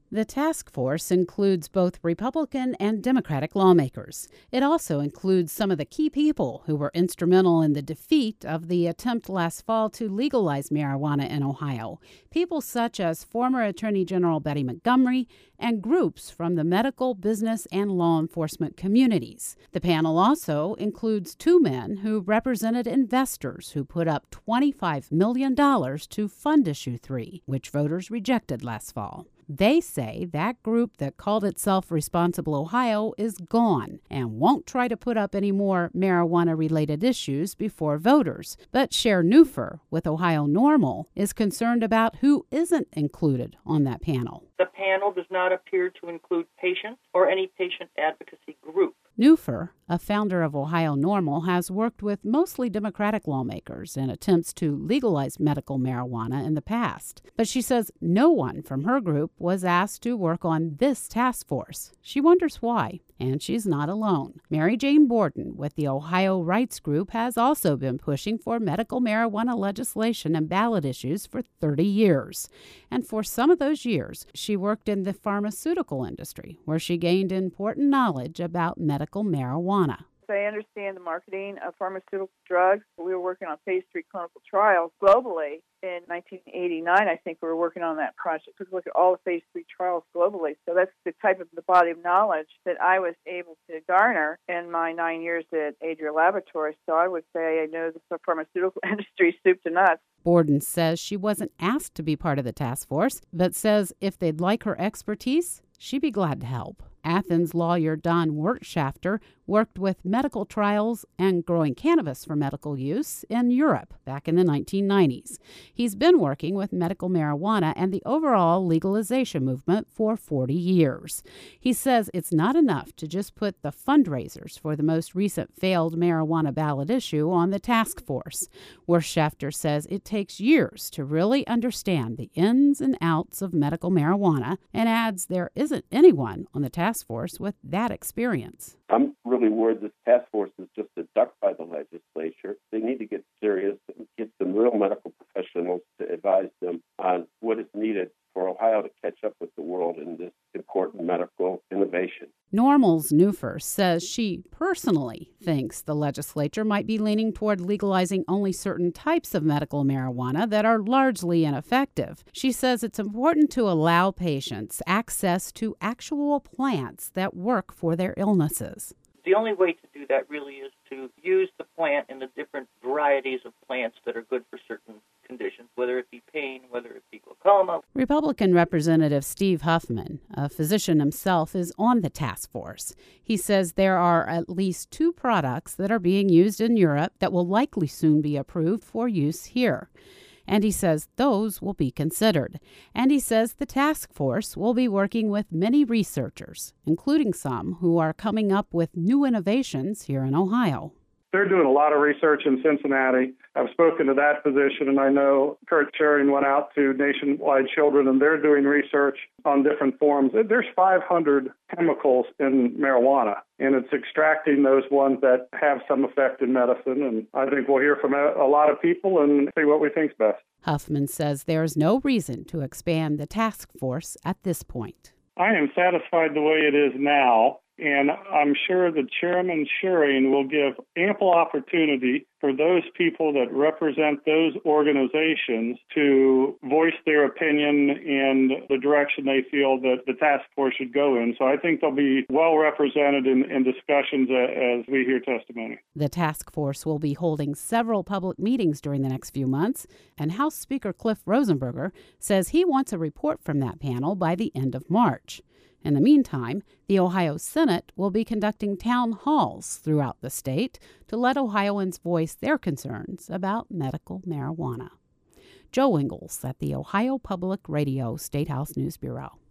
The task force includes both Republican and Democratic lawmakers. It also includes some of the key people who were instrumental in the defeat of the attempt last fall to legalize marijuana in Ohio. People such as former Attorney General Betty Montgomery and groups from the medical, business, and law enforcement communities. The panel also includes two men who represented investors who put up $25 million to fund Issue 3, which voters rejected last fall. They say that group that called itself Responsible Ohio is gone and won't try to put up any more marijuana-related issues before voters. But Cher Neufer with Ohio NORML is concerned about who isn't included on that panel. The panel does not appear to include patients or any patient advocacy group. Neufer, a founder of Ohio NORML, has worked with mostly Democratic lawmakers in attempts to legalize medical marijuana in the past. But she says no one from her group was asked to work on this task force. She wonders why, and she's not alone. Mary Jane Borden with the Ohio Rights Group has also been pushing for medical marijuana legislation and ballot issues for 30 years. And for some of those years, she worked in the pharmaceutical industry, where she gained important knowledge about medical marijuana. I understand the marketing of pharmaceutical drugs. We were working on phase 3 clinical trials globally. In 1989, I think we were working on that project. Took a look at all the phase 3 trials globally. So that's the type of the body of knowledge that I was able to garner in my 9 years at Adria Laboratories. So I would say I know the pharmaceutical industry soup to nuts. Borden says she wasn't asked to be part of the task force, but says if they'd like her expertise, she'd be glad to help. Athens lawyer Don Wirtschafter worked with medical trials and growing cannabis for medical use in Europe back in the 1990s. He's been working with medical marijuana and the overall legalization movement for 40 years. He says it's not enough to just put the fundraisers for the most recent failed marijuana ballot issue on the task force. Wirtschafter says it takes years to really understand the ins and outs of medical marijuana and adds there isn't anyone on the task force with that experience. I'm really worried this task force is just a duck by the legislature. They need to get serious and get some real medical professionals to advise them on what is needed for Ohio to catch up with the world in this important medical innovation. NORML's Neufer says she personally thinks the legislature might be leaning toward legalizing only certain types of medical marijuana that are largely ineffective. She says it's important to allow patients access to actual plants that work for their illnesses. The only way to do that really is to use the plant and the different varieties of plants that are good for certain conditions, whether it be pain, whether it be glaucoma. Republican Representative Steve Huffman, a physician himself, is on the task force. He says there are at least 2 products that are being used in Europe that will likely soon be approved for use here. And he says those will be considered. And he says the task force will be working with many researchers, including some who are coming up with new innovations here in Ohio. They're doing a lot of research in Cincinnati. I've spoken to that physician, and I know Kurt Schering went out to Nationwide Children, and they're doing research on different forms. There's 500 chemicals in marijuana, and it's extracting those ones that have some effect in medicine. And I think we'll hear from a lot of people and see what we think's best. Huffman says there's no reason to expand the task force at this point. I am satisfied the way it is now. And I'm sure that Chairman Schering will give ample opportunity for those people that represent those organizations to voice their opinion and the direction they feel that the task force should go in. So I think they'll be well represented in discussions as we hear testimony. The task force will be holding several public meetings during the next few months, and House Speaker Cliff Rosenberger says he wants a report from that panel by the end of March. In the meantime, the Ohio Senate will be conducting town halls throughout the state to let Ohioans voice their concerns about medical marijuana. Joe Ingles at the Ohio Public Radio State House News Bureau.